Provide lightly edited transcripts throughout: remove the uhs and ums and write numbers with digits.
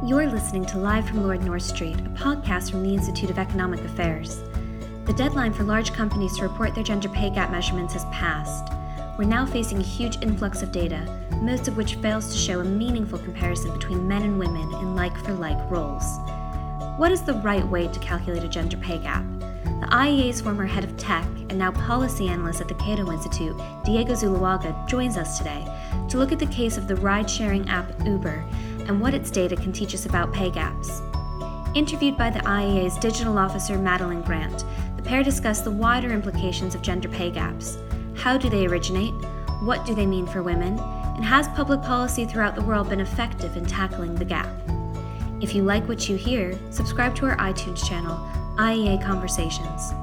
You're listening to Live from Lord North Street, a podcast from the Institute of Economic Affairs. The deadline for large companies to report their gender pay gap measurements has passed. We're now facing a huge influx of data, most of which fails to show a meaningful comparison between men and women in like-for-like roles. What is the right way to calculate a gender pay gap? The IEA's former head of tech and now policy analyst at the Cato Institute, Diego Zuloaga, joins us today to look at the case of the ride-sharing app Uber and what its data can teach us about pay gaps. Interviewed by the IEA's digital officer Madeline Grant, the pair discuss the wider implications of gender pay gaps. How do they originate? What do they mean for women? And has public policy throughout the world been effective in tackling the gap? If you like what you hear, subscribe to our iTunes channel, IEA Conversations.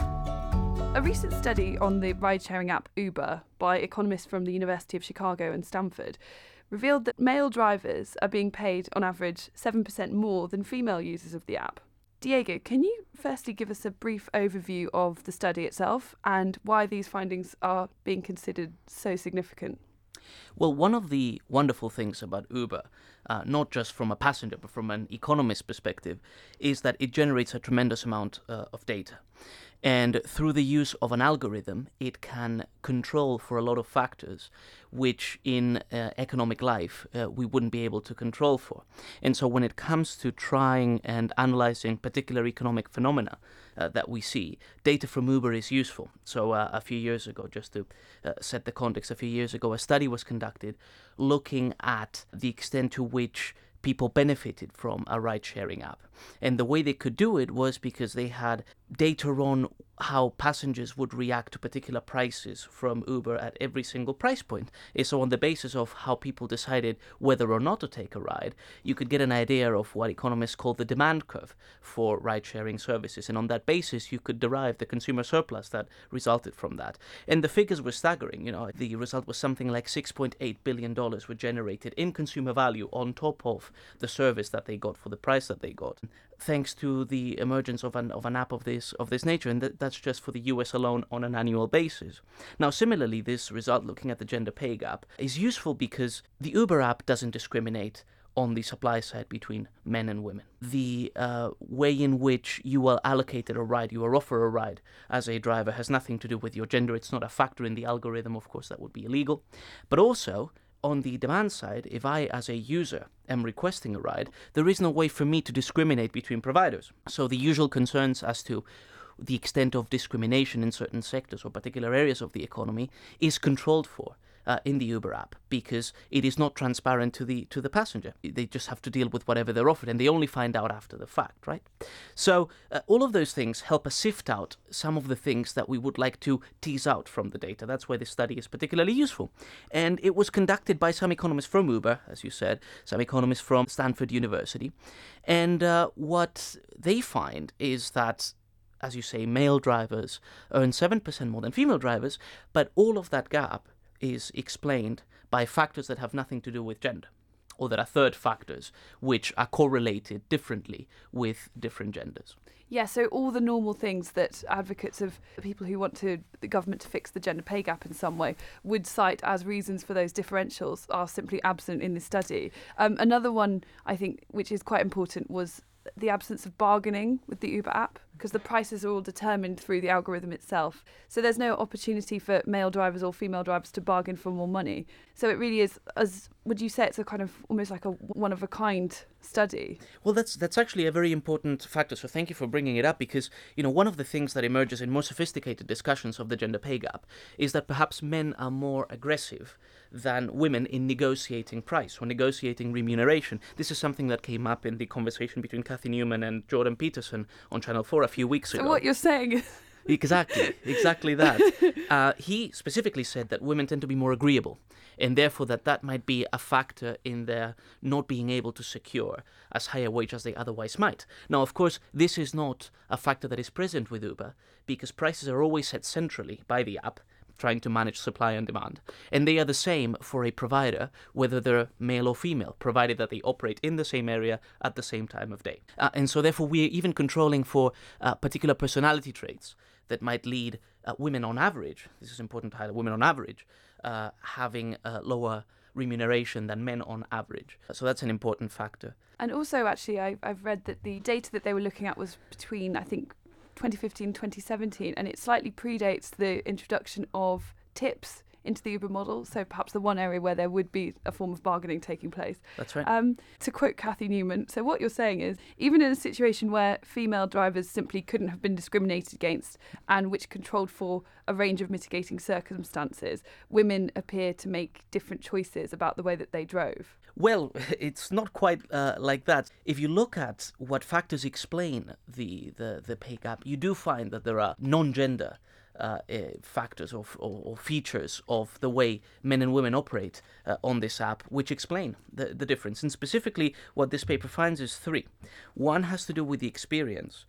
A recent study on the ride-sharing app Uber by economists from the University of Chicago and Stanford revealed that male drivers are being paid on average 7% more than female users of the app. Diego, can you firstly give us a brief overview of the study itself and why these findings are being considered so significant? Well, one of the wonderful things about Uber, not just from a passenger but from an economist perspective, is that it generates a tremendous amount of data. And through the use of an algorithm, it can control for a lot of factors which in economic life we wouldn't be able to control for. And so when it comes to trying and analyzing particular economic phenomena that we see, data from Uber is useful. So a few years ago, just to set the context, a few years ago, a study was conducted looking at the extent to which people benefited from a ride-sharing app. And the way they could do it was because they had data on how passengers would react to particular prices from Uber at every single price point. And so on the basis of how people decided whether or not to take a ride, you could get an idea of what economists call the demand curve for ride-sharing services. And on that basis, you could derive the consumer surplus that resulted from that. And the figures were staggering. The result was something like $6.8 billion were generated in consumer value on top of the service that they got for the price that they got, thanks to the emergence of an app of this nature, and that's just for the US alone on an annual basis. Now, similarly, this result, looking at the gender pay gap, is useful because the Uber app doesn't discriminate on the supply side between men and women. The way in which you are allocated a ride, you are offered a ride as a driver, has nothing to do with your gender. It's not a factor in the algorithm. Of course, that would be illegal. But also, on the demand side, if I, as a user, am requesting a ride, there is no way for me to discriminate between providers. So the usual concerns as to the extent of discrimination in certain sectors or particular areas of the economy is controlled for in the Uber app, because it is not transparent to the passenger. They just have to deal with whatever they're offered, and they only find out after the fact, right? So all of those things help us sift out some of the things that we would like to tease out from the data. That's why this study is particularly useful. And it was conducted by some economists from Uber, as you said, some economists from Stanford University. And what they find is that, as you say, male drivers earn 7% more than female drivers, but all of that gap is explained by factors that have nothing to do with gender, or that are third factors which are correlated differently with different genders. Yeah, so all the normal things that advocates of people who want the government to fix the gender pay gap in some way would cite as reasons for those differentials are simply absent in this study. Another one, I think, which is quite important was the absence of bargaining with the Uber app, because the prices are all determined through the algorithm itself. So there's no opportunity for male drivers or female drivers to bargain for more money. So it really is, would you say it's a kind of almost like a one-of-a-kind study? Well, that's actually a very important factor. So thank you for bringing it up, because one of the things that emerges in more sophisticated discussions of the gender pay gap is that perhaps men are more aggressive than women in negotiating price or negotiating remuneration. This is something that came up in the conversation between Kathy Newman and Jordan Peterson on Channel 4 a few weeks ago. So what you're saying is... Exactly that. He specifically said that women tend to be more agreeable, and therefore that might be a factor in their not being able to secure as high a wage as they otherwise might. Now, of course, this is not a factor that is present with Uber, because prices are always set centrally by the app, trying to manage supply and demand. And they are the same for a provider, whether they're male or female, provided that they operate in the same area at the same time of day. And so therefore we are even controlling for particular personality traits that might lead women on average, this is important to highlight, women on average, having lower remuneration than men on average. So that's an important factor. And also, actually, I've read that the data that they were looking at was between, I think, 2015 2017, and it slightly predates the introduction of tips into the Uber model, so perhaps the one area where there would be a form of bargaining taking place. That's right. To quote Cathy Newman, so what you're saying is, even in a situation where female drivers simply couldn't have been discriminated against and which controlled for a range of mitigating circumstances, women appear to make different choices about the way that they drove. Well, it's not quite like that. If you look at what factors explain the pay gap, you do find that there are non-gender factors or features of the way men and women operate on this app, which explain the difference. And specifically, what this paper finds is three. One has to do with the experience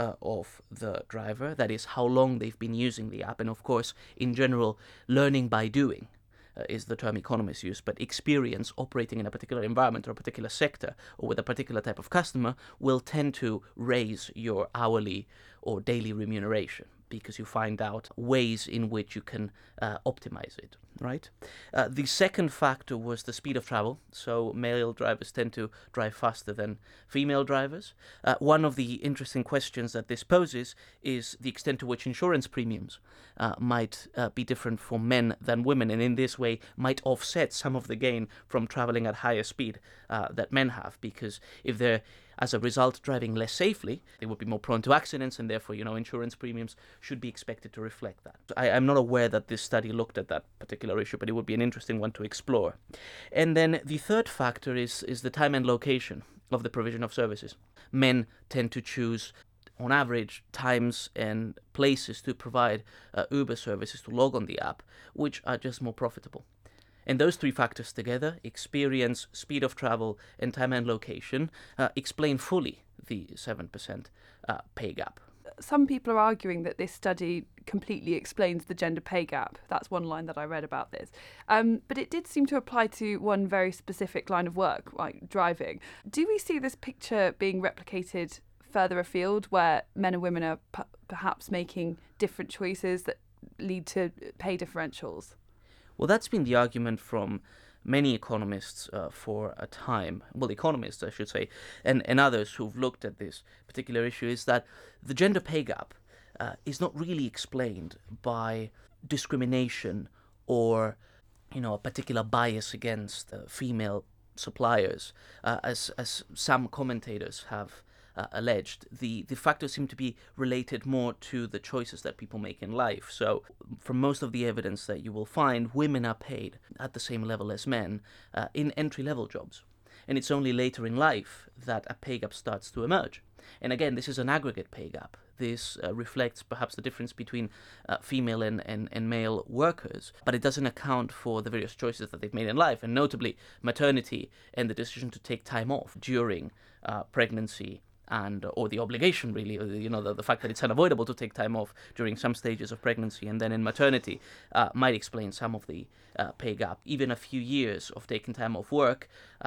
of the driver, that is, how long they've been using the app, and of course, in general, learning by doing. Is the term economists use, but experience operating in a particular environment or a particular sector or with a particular type of customer will tend to raise your hourly or daily remuneration, because you find out ways in which you can optimize it, right? The second factor was the speed of travel. So male drivers tend to drive faster than female drivers. One of the interesting questions that this poses is the extent to which insurance premiums might be different for men than women, and in this way might offset some of the gain from traveling at higher speed that men have, because if they're as a result driving less safely, they would be more prone to accidents, and therefore, insurance premiums should be expected to reflect that. I'm not aware that this study looked at that particular issue, but it would be an interesting one to explore. And then the third factor is the time and location of the provision of services. Men tend to choose, on average, times and places to provide Uber services, to log on the app, which are just more profitable. And those three factors together, experience, speed of travel, and time and location, explain fully the 7% pay gap. Some people are arguing that this study completely explains the gender pay gap. That's one line that I read about this. But it did seem to apply to one very specific line of work, like driving. Do we see this picture being replicated further afield, where men and women are perhaps making different choices that lead to pay differentials? Well, that's been the argument from many economists for a time. Well, economists, I should say, and others who've looked at this particular issue, is that the gender pay gap is not really explained by discrimination or, a particular bias against female suppliers, as some commentators have alleged. The factors seem to be related more to the choices that people make in life. So from most of the evidence that you will find, women are paid at the same level as men in entry-level jobs. And it's only later in life that a pay gap starts to emerge. And again, this is an aggregate pay gap. This reflects perhaps the difference between female and male workers, but it doesn't account for the various choices that they've made in life, and notably maternity and the decision to take time off during pregnancy, or the obligation, really, the fact that it's unavoidable to take time off during some stages of pregnancy and then in maternity might explain some of the pay gap. Even a few years of taking time off work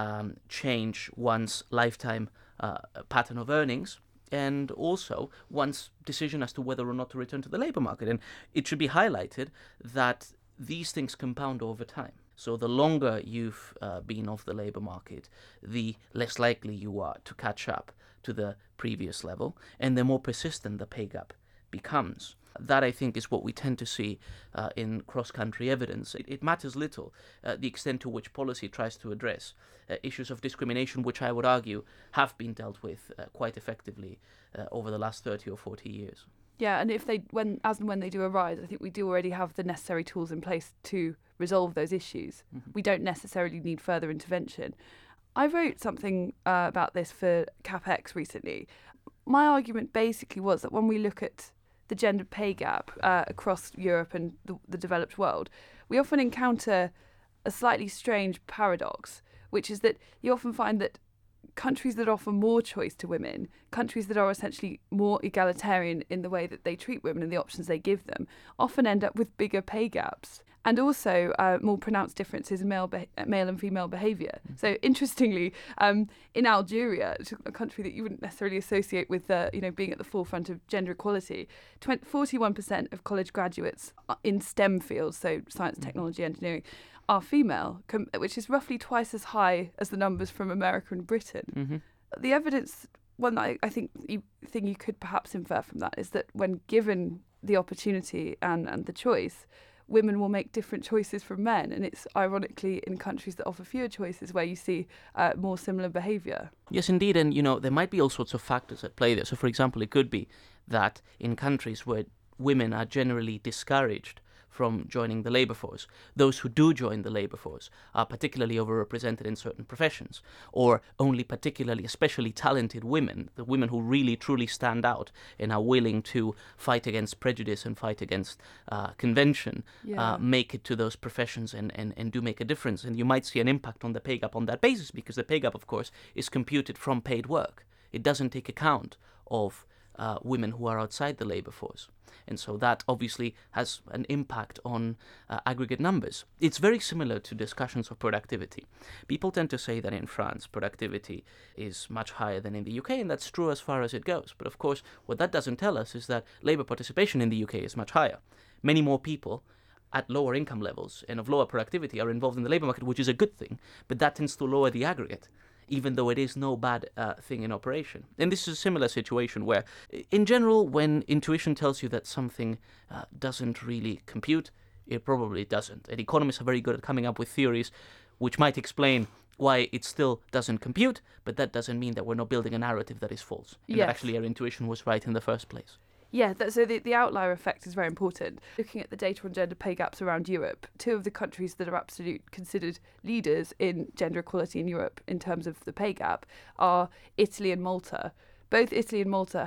change one's lifetime pattern of earnings, and also one's decision as to whether or not to return to the labour market. And it should be highlighted that these things compound over time. So the longer you've been off the labour market, the less likely you are to catch up to the previous level, and the more persistent the pay gap becomes. That, I think, is what we tend to see in cross-country evidence. It matters little the extent to which policy tries to address issues of discrimination, which I would argue have been dealt with quite effectively over the last 30 or 40 years. Yeah, and when they do arise, I think we do already have the necessary tools in place to resolve those issues. Mm-hmm. We don't necessarily need further intervention. I wrote something about this for CapX recently. My argument basically was that when we look at the gender pay gap across Europe and the developed world, we often encounter a slightly strange paradox, which is that you often find that countries that offer more choice to women, countries that are essentially more egalitarian in the way that they treat women and the options they give them, often end up with bigger pay gaps, and also more pronounced differences in male and female behaviour. So interestingly, in Algeria, a country that you wouldn't necessarily associate with being at the forefront of gender equality, 41% of college graduates in STEM fields, so science, technology, engineering, are female, which is roughly twice as high as the numbers from America and Britain. Mm-hmm. The evidence, one that I think you could perhaps infer from that, is that when given the opportunity and the choice, women will make different choices from men. And it's ironically in countries that offer fewer choices where you see more similar behaviour. Yes, indeed. And, there might be all sorts of factors at play there. So, for example, it could be that in countries where women are generally discouraged from joining the labour force, those who do join the labour force are particularly overrepresented in certain professions, or only particularly especially talented women, the women who really truly stand out and are willing to fight against prejudice and fight against convention, make it to those professions and do make a difference. And you might see an impact on the pay gap on that basis, because the pay gap, of course, is computed from paid work. It doesn't take account of women who are outside the labour force. And so that obviously has an impact on aggregate numbers. It's very similar to discussions of productivity. People tend to say that in France, productivity is much higher than in the UK, and that's true as far as it goes. But of course, what that doesn't tell us is that labour participation in the UK is much higher. Many more people at lower income levels and of lower productivity are involved in the labour market, which is a good thing, but that tends to lower the aggregate, even though it is no bad thing in operation. And this is a similar situation where, in general, when intuition tells you that something doesn't really compute, it probably doesn't. And economists are very good at coming up with theories which might explain why it still doesn't compute, but that doesn't mean that we're not building a narrative that is false. And that actually our intuition was right in the first place. Yeah, so the outlier effect is very important. Looking at the data on gender pay gaps around Europe, two of the countries that are considered leaders in gender equality in Europe in terms of the pay gap are Italy and Malta. Both Italy and Malta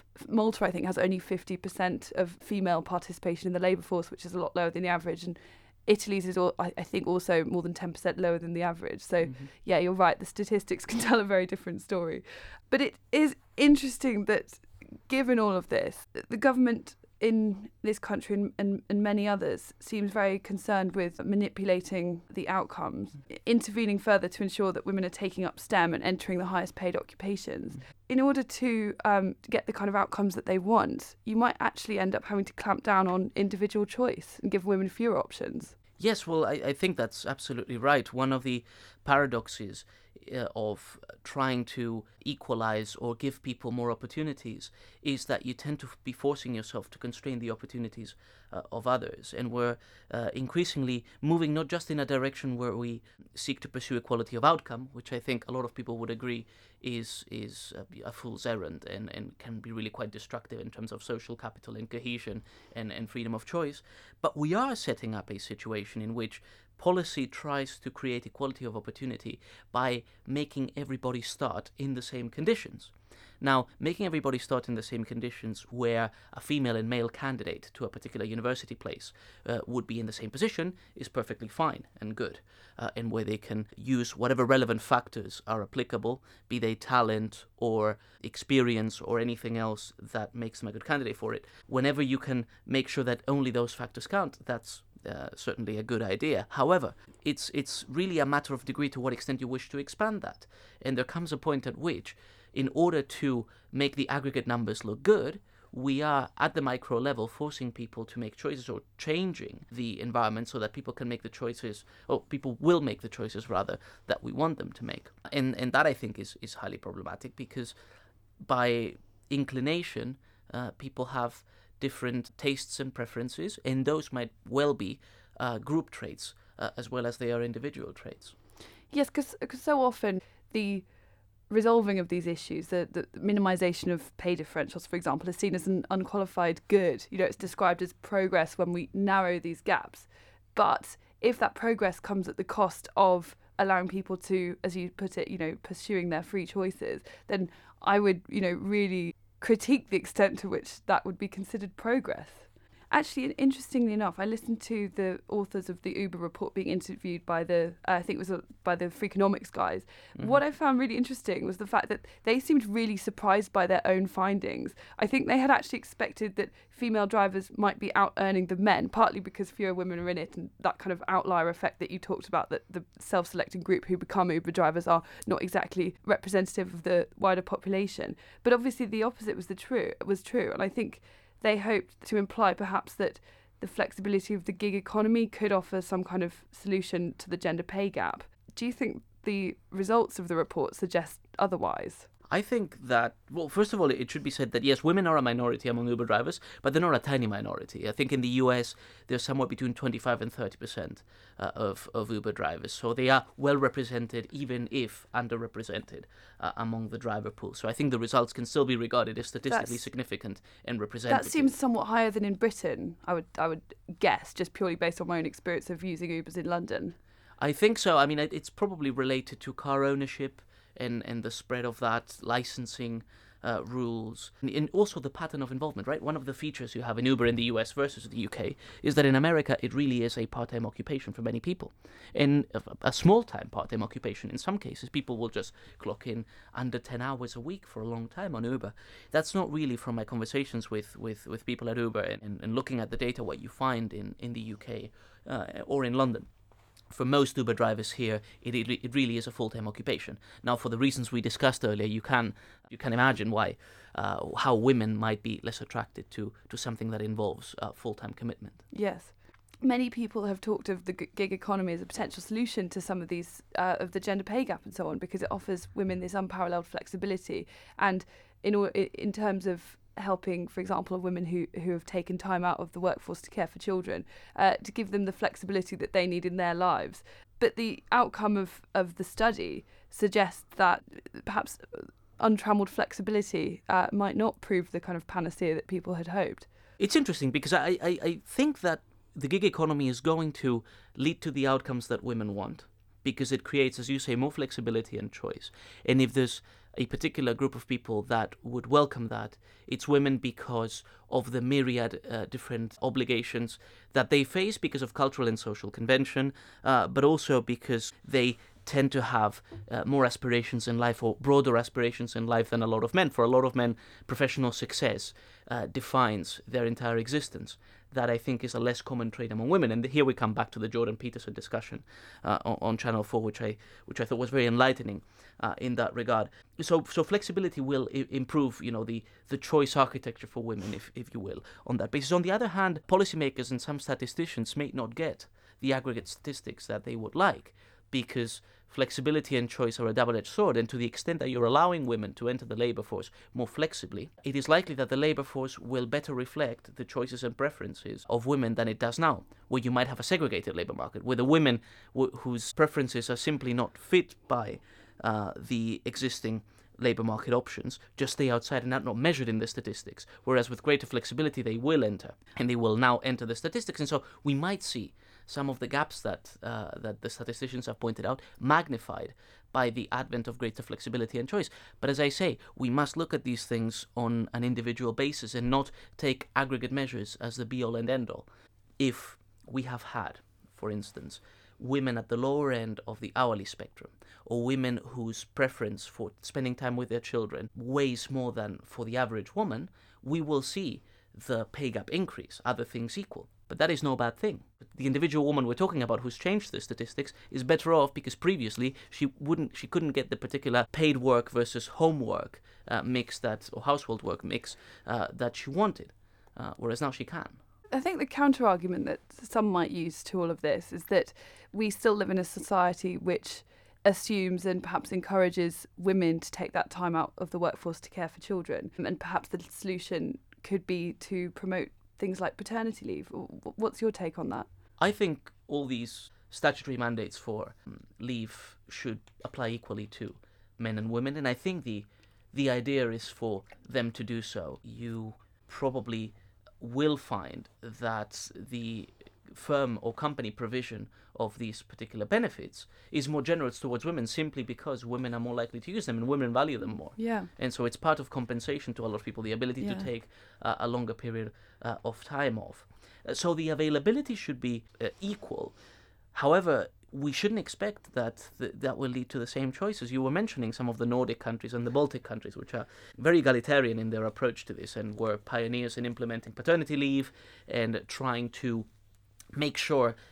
I think, has only 50% of female participation in the labour force, which is a lot lower than the average. And Italy's is, I think, also more than 10% lower than the average. So, yeah, you're right. The statistics can tell a very different story. But it is interesting that, given all of this, the government in this country and many others seems very concerned with manipulating the outcomes, intervening further to ensure that women are taking up STEM and entering the highest paid occupations. In order to get the kind of outcomes that they want, you might actually end up having to clamp down on individual choice and give women fewer options. Yes, well, I think that's absolutely right. One of the paradoxes of trying to equalize or give people more opportunities is that you tend to be forcing yourself to constrain the opportunities of others. And we're increasingly moving not just in a direction where we seek to pursue equality of outcome, which I think a lot of people would agree is a fool's errand and can be really quite destructive in terms of social capital and cohesion and freedom of choice, but we are setting up a situation in which policy tries to create equality of opportunity by making everybody start in the same conditions. Now, making everybody start in the same conditions where a female and male candidate to a particular university place would be in the same position is perfectly fine and good, and where they can use whatever relevant factors are applicable, be they talent or experience or anything else that makes them a good candidate for it. Whenever you can make sure that only those factors count, that's certainly a good idea. However, it's really a matter of degree to what extent you wish to expand that. And there comes a point at which, in order to make the aggregate numbers look good, we are at the micro level forcing people to make choices or changing the environment so that people can make the choices, or people will make the choices rather, that we want them to make. And that I think is highly problematic, because by inclination, people have different tastes and preferences, and those might well be group traits as well as they are individual traits. Yes, because so often the resolving of these issues, the minimisation of pay differentials, for example, is seen as an unqualified good. It's described as progress when we narrow these gaps. But if that progress comes at the cost of allowing people to, as you put it, pursuing their free choices, then I would, really critique the extent to which that would be considered progress. Actually, interestingly enough, I listened to the authors of the Uber report being interviewed by by the Freakonomics guys. Mm-hmm. What I found really interesting was the fact that they seemed really surprised by their own findings. I think they had actually expected that female drivers might be out-earning the men, partly because fewer women are in it, and that kind of outlier effect that you talked about, that the self-selecting group who become Uber drivers are not exactly representative of the wider population. But obviously the opposite was true, and I think they hoped to imply perhaps that the flexibility of the gig economy could offer some kind of solution to the gender pay gap. Do you think the results of the report suggest otherwise? I think that, well, first of all, it should be said that, yes, women are a minority among Uber drivers, but they're not a tiny minority. I think in the US, there's somewhere between 25 and 30% of Uber drivers. So they are well represented, even if underrepresented among the driver pool. So I think the results can still be regarded as statistically significant and representative. That seems somewhat higher than in Britain, I would guess, just purely based on my own experience of using Ubers in London. I think so. I mean, it's probably related to car ownership and the spread of that, licensing rules, and also the pattern of involvement, right? One of the features you have in Uber in the US versus the UK is that in America, it really is a part-time occupation for many people. And a small-time part-time occupation, in some cases, people will just clock in under 10 hours a week for a long time on Uber. That's not really, from my conversations with people at Uber and looking at the data, what you find in the UK or in London. For most Uber drivers here, it really is a full-time occupation. Now, for the reasons we discussed earlier, you can imagine why, how women might be less attracted to something that involves full-time commitment. Yes. Many people have talked of the gig economy as a potential solution to some of these, of the gender pay gap and so on, because it offers women this unparalleled flexibility. And in terms of helping, for example, women who have taken time out of the workforce to care for children, to give them the flexibility that they need in their lives. But the outcome of the study suggests that perhaps untrammeled flexibility might not prove the kind of panacea that people had hoped. It's interesting because I think that the gig economy is going to lead to the outcomes that women want, because it creates, as you say, more flexibility and choice. And if there's a particular group of people that would welcome that, it's women, because of the myriad different obligations that they face because of cultural and social convention, but also because they tend to have more aspirations in life, or broader aspirations in life, than a lot of men. For a lot of men, professional success defines their entire existence. That, I think, is a less common trait among women. And here we come back to the Jordan Peterson discussion on Channel 4, which I thought was very enlightening in that regard. So flexibility will improve, the choice architecture for women, if you will, on that basis. On the other hand, policymakers and some statisticians may not get the aggregate statistics that they would like, because flexibility and choice are a double-edged sword, and to the extent that you're allowing women to enter the labour force more flexibly, it is likely that the labour force will better reflect the choices and preferences of women than it does now, where you might have a segregated labour market, where the women whose preferences are simply not fit by the existing labour market options just stay outside and are not measured in the statistics, whereas with greater flexibility they will enter, and they will now enter the statistics. And so we might see some of the gaps that the statisticians have pointed out magnified by the advent of greater flexibility and choice. But as I say, we must look at these things on an individual basis and not take aggregate measures as the be-all and end-all. If we have had, for instance, women at the lower end of the hourly spectrum, or women whose preference for spending time with their children weighs more than for the average woman, we will see the pay gap increase, other things equal. But that is no bad thing. The individual woman we're talking about who's changed the statistics is better off because previously she couldn't get the particular paid work versus homework mix or household work mix that she wanted, whereas now she can. I think the counter-argument that some might use to all of this is that we still live in a society which assumes and perhaps encourages women to take that time out of the workforce to care for children. And perhaps the solution could be to promote things like paternity leave. What's your take on that? I think all these statutory mandates for leave should apply equally to men and women, and I think the idea is for them to do so. You probably will find that the firm or company provision of these particular benefits is more generous towards women, simply because women are more likely to use them and women value them more. Yeah. And so it's part of compensation to a lot of people, the ability to take a longer period of time off. So the availability should be equal. However, we shouldn't expect that that will lead to the same choices. You were mentioning some of the Nordic countries and the Baltic countries, which are very egalitarian in their approach to this and were pioneers in implementing paternity leave and trying to make sure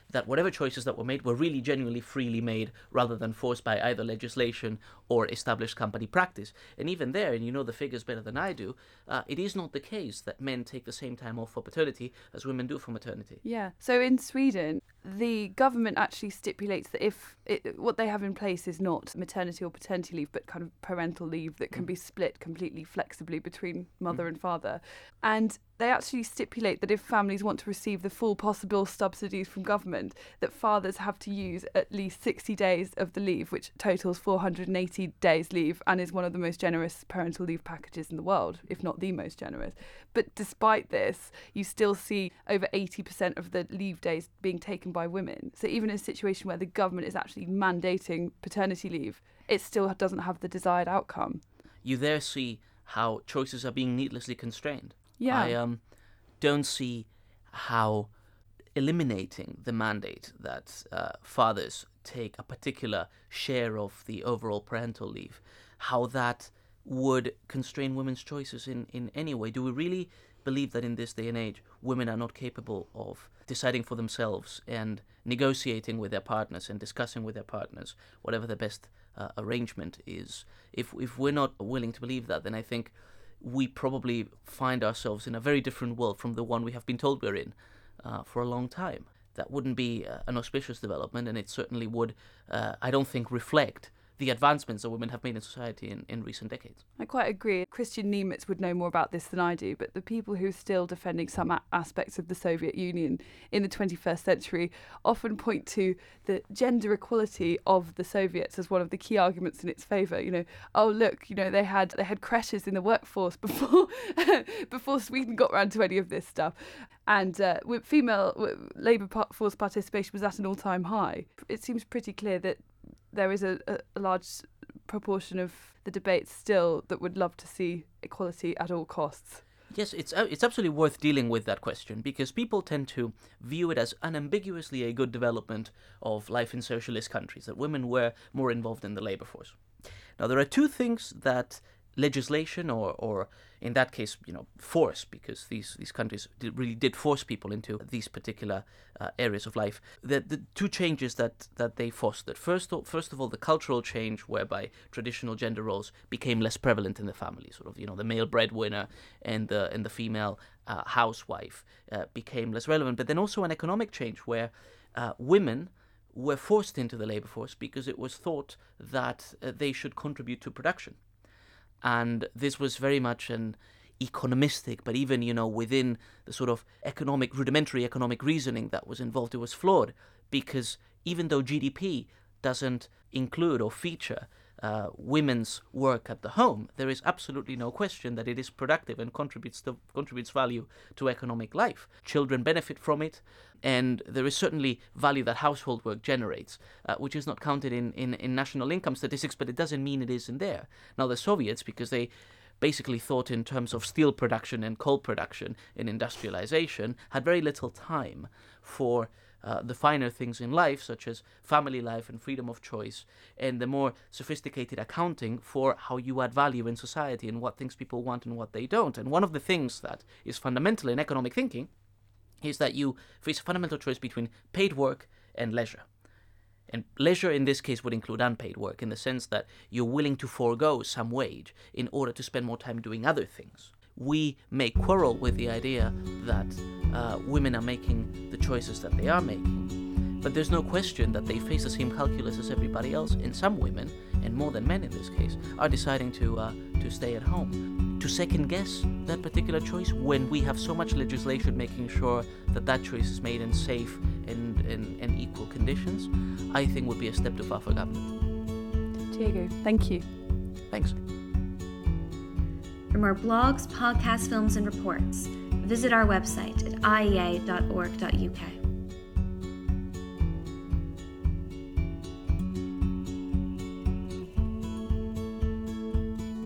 that whatever choices that were made were really genuinely freely made rather than forced by either legislation or established company practice. And even there, and you know the figures better than I do, it is not the case that men take the same time off for paternity as women do for maternity. Yeah. So in Sweden, the government actually stipulates that what they have in place is not maternity or paternity leave, but kind of parental leave that can be split completely flexibly between mother and father. And they actually stipulate that if families want to receive the full possible subsidies from government, that fathers have to use at least 60 days of the leave, which totals 480 days leave and is one of the most generous parental leave packages in the world, if not the most generous. But despite this, you still see over 80% of the leave days being taken by women. So even in a situation where the government is actually mandating paternity leave, it still doesn't have the desired outcome. You there see how choices are being needlessly constrained. Yeah. I don't see how eliminating the mandate that fathers take a particular share of the overall parental leave, how that would constrain women's choices in any way. Do we really believe that in this day and age, women are not capable of deciding for themselves and negotiating with their partners and discussing with their partners whatever the best arrangement is? If we're not willing to believe that, then I think we probably find ourselves in a very different world from the one we have been told we're in for a long time. That wouldn't be an auspicious development, and it certainly would, I don't think, reflect the advancements that women have made in society in recent decades. I quite agree. Christian Niemitz would know more about this than I do, but the people who are still defending some aspects of the Soviet Union in the 21st century often point to the gender equality of the Soviets as one of the key arguments in its favour. You know, oh look, you know, they had creches in the workforce before before Sweden got around to any of this stuff, and with female labour force participation was at an all-time high. It seems pretty clear that there is a large proportion of the debate still that would love to see equality at all costs. Yes, it's absolutely worth dealing with that question, because people tend to view it as unambiguously a good development of life in socialist countries, that women were more involved in the labor force. Now, there are two things that legislation or in that case, you know, force, because these countries really did force people into these particular areas of life. The two changes that they fostered. First of all, the cultural change whereby traditional gender roles became less prevalent in the family. Sort of, you know, the male breadwinner and the female housewife became less relevant. But then also an economic change where women were forced into the labor force because it was thought that they should contribute to production. And this was very much an economistic, but even, you know, within the sort of rudimentary economic reasoning that was involved, it was flawed, because even though GDP doesn't include or feature women's work at the home, there is absolutely no question that it is productive and contributes value to economic life. Children benefit from it, and there is certainly value that household work generates, which is not counted in national income statistics, but it doesn't mean it isn't there. Now, the Soviets, because they basically thought in terms of steel production and coal production and industrialization, had very little time for the finer things in life, such as family life and freedom of choice, and the more sophisticated accounting for how you add value in society and what things people want and what they don't. And one of the things that is fundamental in economic thinking is that you face a fundamental choice between paid work and leisure. And leisure in this case would include unpaid work, in the sense that you're willing to forego some wage in order to spend more time doing other things. We may quarrel with the idea that women are making the choices that they are making, but there's no question that they face the same calculus as everybody else. And some women, and more than men in this case, are deciding to stay at home. To second guess that particular choice when we have so much legislation making sure that choice is made in safe and equal conditions, I think would be a step too far for government. Diego, thank you. Thanks. For more blogs, podcasts, films, and reports, visit our website at iea.org.uk.